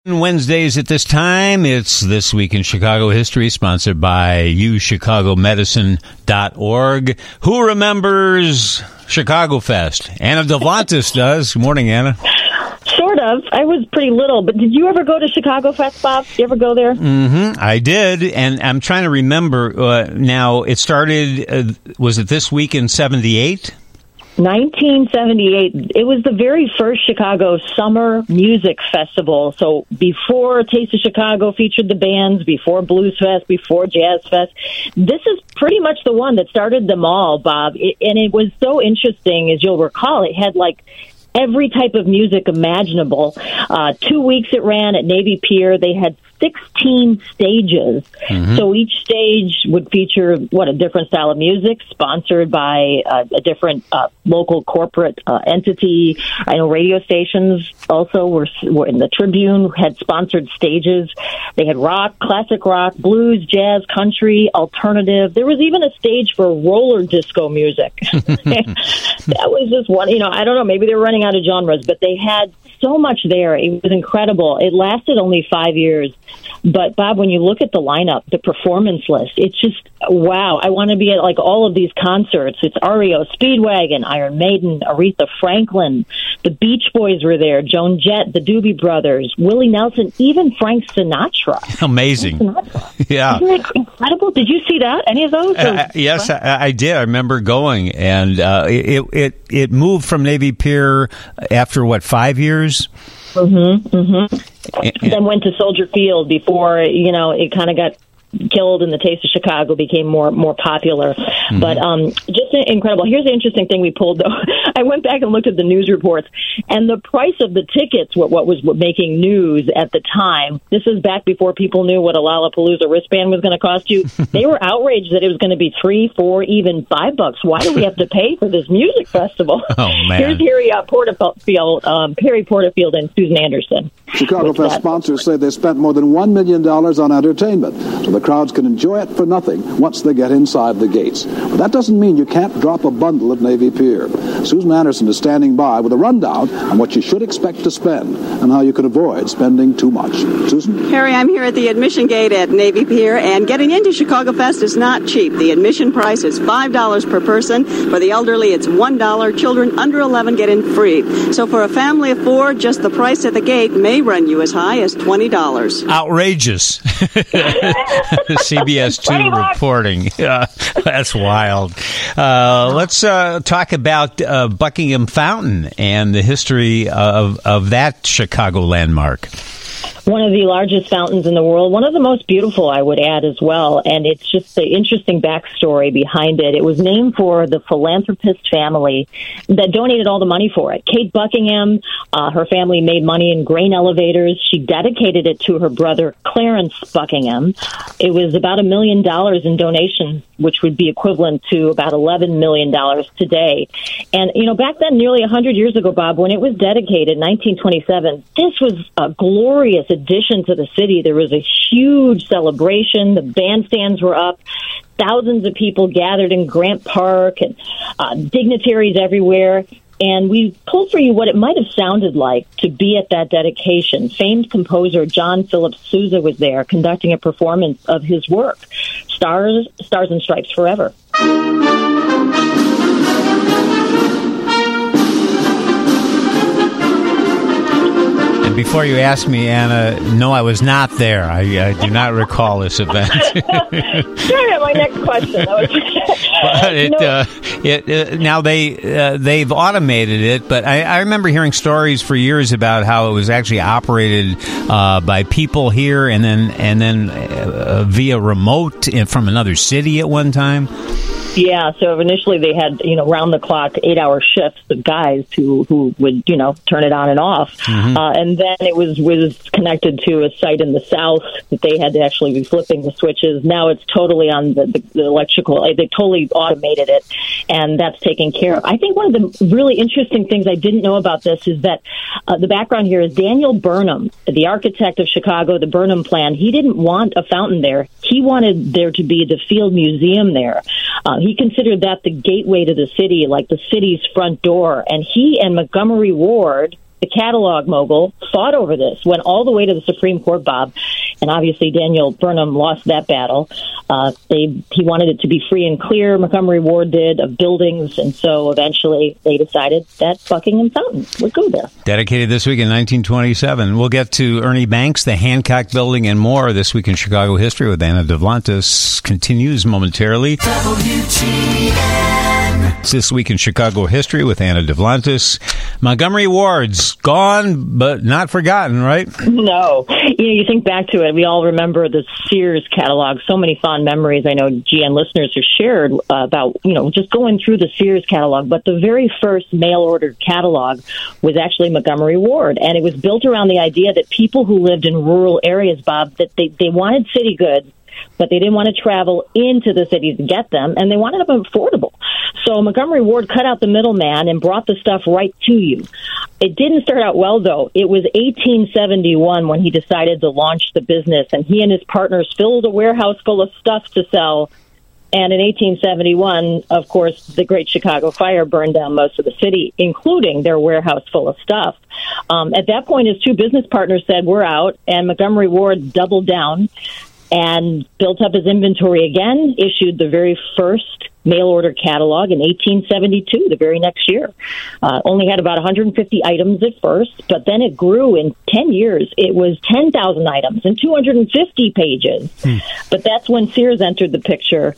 Wednesdays at this time, it's This Week in Chicago History, sponsored by uChicagoMedicine.org. Who remembers Chicago Fest? Anna Delvantis does. Good morning, Anna. Sort of. I was pretty little, but did you ever go to Chicago Fest, Bob? Did you ever go there? I did, and I'm trying to remember. Now, it started, was it this week in 78? 1978. It was the very first Chicago Summer Music Festival. So before Taste of Chicago featured the bands, before Blues Fest, before Jazz Fest, this is pretty much the one that started them all, Bob. And it was so interesting, as you'll recall. It had like every type of music imaginable. 2 weeks it ran at Navy Pier. They had 16 stages. So each stage would feature, a different style of music, sponsored by a different local corporate entity. I know radio stations also were in the Tribune, had sponsored stages. They had rock, classic rock, blues, jazz, country, alternative. There was even a stage for roller disco music. That was just one, I don't know, maybe they were running out of genres, but they had so much there. It was incredible. It lasted only 5 years. But, Bob, when you look at the lineup, the performance list, it's just, wow. I want to be at, like, all of these concerts. It's REO Speedwagon, Iron Maiden, Aretha Franklin. The Beach Boys were there, Joan Jett, the Doobie Brothers, Willie Nelson, even Frank Sinatra. Amazing. Frank Sinatra. Yeah. Isn't that incredible? Did you see that? Any of those? Yes, I did. I remember going, and it moved from Navy Pier after, 5 years? Then went to Soldier Field before, it kind of got killed and the Taste of Chicago became more popular. But just incredible. Here's the interesting thing we pulled, though. I went back and looked at the news reports, and the price of the tickets, what was making news at the time, this is back before people knew what a Lollapalooza wristband was going to cost you. They were outraged that it was going to be $3, $4, even $5. Why do we have to pay for this music festival? Oh, man. Here's Perry Porterfield and Susan Anderson. Chicago Fest sponsors say they spent more than $1 million on entertainment, so the crowds can enjoy it for nothing once they get inside the gates. But that doesn't mean you can't drop a bundle at Navy Pier. Susan Anderson is standing by with a rundown on what you should expect to spend and how you can avoid spending too much. Susan? Harry, I'm here at the admission gate at Navy Pier, and getting into Chicago Fest is not cheap. The admission price is $5 per person. For the elderly, it's $1. Children under 11 get in free. So for a family of four, just the price at the gate may run you as high as $20. Outrageous. CBS 2 reporting. That's wild. Let's talk about Buckingham Fountain and the history of that Chicago landmark. One of the largest fountains in the world, one of the most beautiful, I would add as well. And it's just the interesting backstory behind it. It was named for the philanthropist family that donated all the monmoney for it. Kate Buckingham, her family made money in grain elevators. She dedicated it to her brother, Clarence Buckingham. It was about $1 million in donations, which would be equivalent to about $11 million today. And, back then, nearly 100 years ago, Bob, when it was dedicated, 1927, this was a glorious addition to the city. There was a huge celebration. The bandstands were up. Thousands of people gathered in Grant Park and dignitaries everywhere. And we pulled for you what it might have sounded like to be at that dedication. Famed composer John Philip Sousa was there conducting a performance of his work, Stars and Stripes Forever. And before you ask me, Anna, no, I was not there. I do not recall this event. Sure, my next question. Now they've automated it, but I remember hearing stories for years about how it was actually operated by people here and then via remote from another city at one time. Yeah, so initially they had, round-the-clock, 8-hour shifts of guys who would, turn it on and off. And then it was connected to a site in the south that they had to actually be flipping the switches. Now it's totally on the electrical. They totally automated it, and that's taken care of. I think one of the really interesting things I didn't know about this is that the background here is Daniel Burnham, the architect of Chicago, the Burnham Plan. He didn't want a fountain there. He wanted there to be the Field Museum there. He considered that the gateway to the city, like the city's front door. And he and Montgomery Ward, the catalog mogul, fought over this, went all the way to the Supreme Court, Bob, and obviously Daniel Burnham lost that battle. He wanted it to be free and clear, Montgomery Ward did, of buildings, and so eventually they decided that Buckingham Fountain would go there. Dedicated this week in 1927. We'll get to Ernie Banks, the Hancock Building, and more. This Week in Chicago History with Anna Devlantis continues momentarily. It's This Week in Chicago History with Anna Devlantis. Montgomery Ward's gone, but not forgotten, right? No. You think back to it, we all remember the Sears catalog. So many fond memories I know GN listeners have shared about, just going through the Sears catalog. But the very first mail-ordered catalog was actually Montgomery Ward. And it was built around the idea that people who lived in rural areas, Bob, that they wanted city goods, but they didn't want to travel into the city to get them, and they wanted them affordable. So Montgomery Ward cut out the middleman and brought the stuff right to you. It didn't start out well, though. It was 1871 when he decided to launch the business, and he and his partners filled a warehouse full of stuff to sell. And in 1871, of course, the Great Chicago Fire burned down most of the city, including their warehouse full of stuff. At that point, his two business partners said, "We're out," and Montgomery Ward doubled down and built up his inventory again, issued the very first mail-order catalog in 1872, the very next year. Only had about 150 items at first, but then it grew in 10 years. It was 10,000 items and 250 pages. But that's when Sears entered the picture.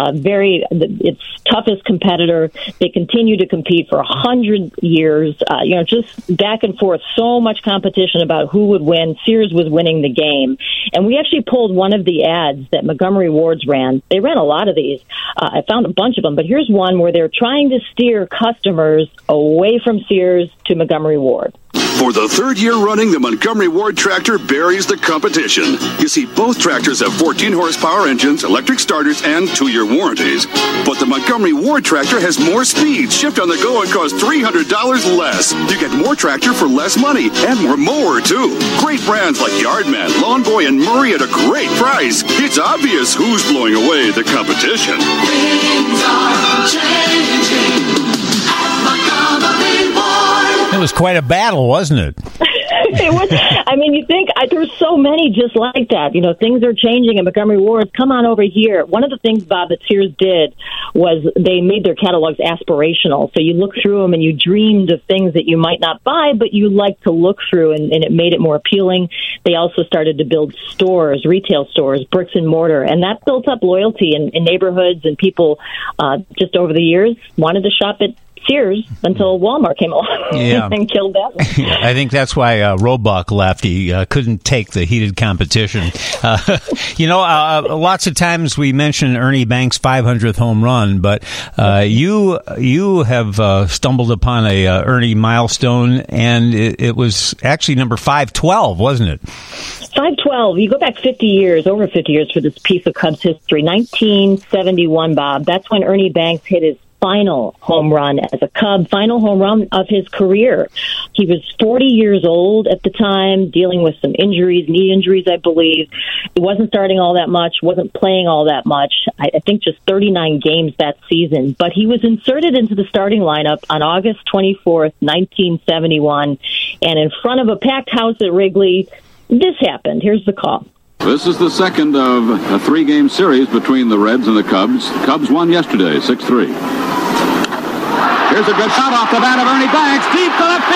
Its toughest competitor. They continued to compete for 100 years. Just back and forth. So much competition about who would win. Sears was winning the game. And we actually pulled one of the ads that Montgomery Ward's ran. They ran a lot of these. I found a bunch of them, but here's one where they're trying to steer customers away from Sears to Montgomery Ward. For the third year running, the Montgomery Ward tractor buries the competition. You see, both tractors have 14 horsepower engines, electric starters, and 2-year warranties. But the Montgomery Ward tractor has more speed, shift on the go, and costs $300 less. You get more tractor for less money, and more mower, too. Great brands like Yardman, Lawn Boy, and Murray at a great price. It's obvious who's blowing away the competition. Things are changing at Montgomery Ward. It was quite a battle, wasn't it? It was. I mean, you think there's so many just like that. Things are changing, and Montgomery Ward, come on over here. One of the things, Bob, that Sears did was they made their catalogs aspirational. So you look through them and you dreamed of things that you might not buy, but you like to look through, and it made it more appealing. They also started to build stores, retail stores, bricks and mortar, and that built up loyalty in neighborhoods, and people just over the years wanted to shop at Sears until Walmart came along and killed that one. I think that's why Roebuck left. He couldn't take the heated competition. Lots of times we mention Ernie Banks' 500th home run, but you have stumbled upon a Ernie milestone, and it was actually number 512, wasn't it? 512. You go back 50 years, over 50 years for this piece of Cubs history. 1971, Bob. That's when Ernie Banks hit his final home run as a Cub, final home run of his career. He was 40 years old at the time, dealing with some injuries, knee injuries, I believe. He wasn't starting all that much, wasn't playing all that much. I think just 39 games that season. But he was inserted into the starting lineup on August 24th, 1971. And in front of a packed house at Wrigley, this happened. Here's the call. This is the second of a 3-game series between the Reds and the Cubs. Cubs won yesterday, 6-3. Here's a good shot off the bat of Ernie Banks, deep to left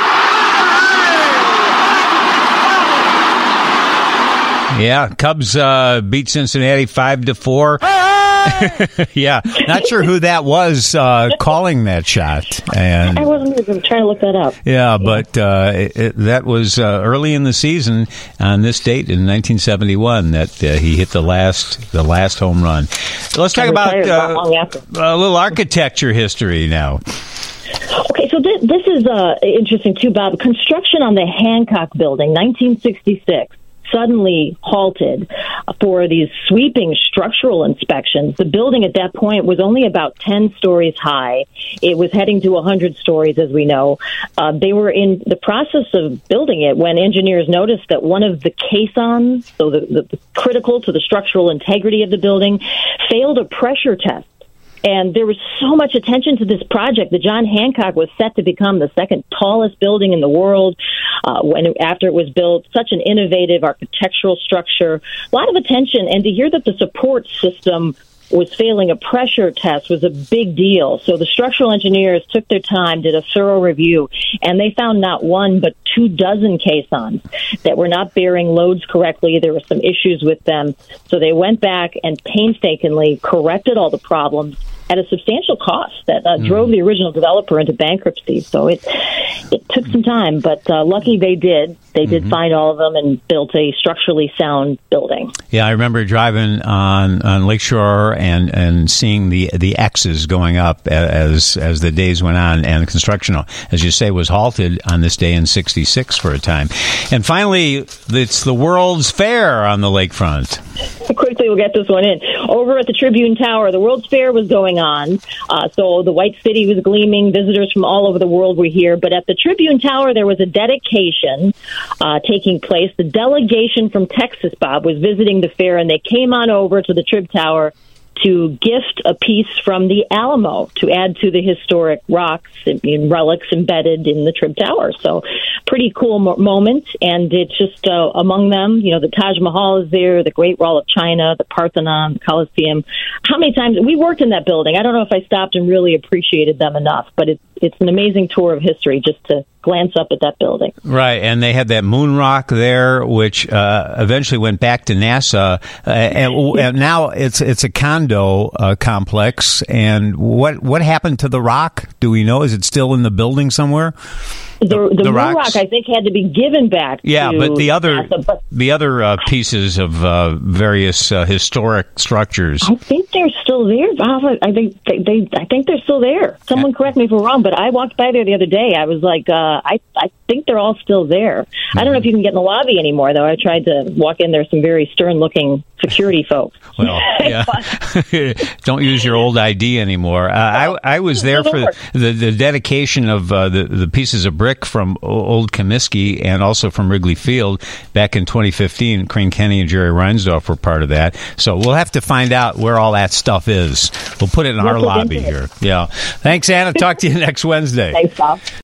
field. Yeah, Cubs beat Cincinnati 5-4. Yeah, not sure who that was calling that shot. And I wasn't even trying to look that up. Yeah, but that was early in the season on this date in 1971 that he hit the last home run. Let's talk about a little architecture history now. Okay, so this is interesting too, Bob. Construction on the Hancock Building, 1966. Suddenly halted for these sweeping structural inspections. The building at that point was only about 10 stories high. It was heading to 100 stories, as we know. They were in the process of building it when engineers noticed that one of the caissons, so the critical to the structural integrity of the building, failed a pressure test. And there was so much attention to this project. The John Hancock was set to become the second tallest building in the world after it was built. Such an innovative architectural structure. A lot of attention. And to hear that the support system was failing a pressure test was a big deal. So the structural engineers took their time, did a thorough review, and they found not 1 but 24 caissons that were not bearing loads correctly. There were some issues with them. So they went back and painstakingly corrected all the problems at a substantial cost that drove the original developer into bankruptcy. So it took some time, but lucky they did. They did find all of them and built a structurally sound building. Yeah, I remember driving on Lakeshore and seeing the X's going up as the days went on, and construction, as you say, was halted on this day in '66 for a time. And finally, it's the World's Fair on the lakefront. Quickly, we'll get this one in. Over at the Tribune Tower, the World's Fair was going on. So the White City was gleaming. Visitors from all over the world were here. But at the Tribune Tower, there was a dedication taking place. The delegation from Texas, Bob, was visiting the fair, and they came on over to the Trib Tower to gift a piece from the Alamo to add to the historic rocks and relics embedded in the Trib Tower. So pretty cool moment. And it's just among them, the Taj Mahal is there, the Great Wall of China, the Parthenon, the Colosseum. How many times we worked in that building? I don't know if I stopped and really appreciated them enough, but it's an amazing tour of history just to glance up at that building. Right, and they had that moon rock there, which eventually went back to NASA, and now it's a condo complex. And what happened to the rock? Do we know? Is it still in the building somewhere? The moon rock, I think, had to be given back. Yeah, to but the other NASA, the other pieces of various historic structures. I think they're still there. I think they're still there. Someone correct me if I'm wrong, but I walked by there the other day. I was like, I think they're all still there. I don't know if you can get in the lobby anymore, though. I tried to walk in. There's some very stern-looking security folks. Well, yeah. Don't use your old ID anymore. I was there for the dedication of the pieces of brick from Old Comiskey and also from Wrigley Field back in 2015. Crane Kenny and Jerry Reinsdorf were part of that. So we'll have to find out where all that stuff is. We'll put it in our lobby here. Yeah. Thanks, Anna. Talk to you next Wednesday. Thanks, Bob.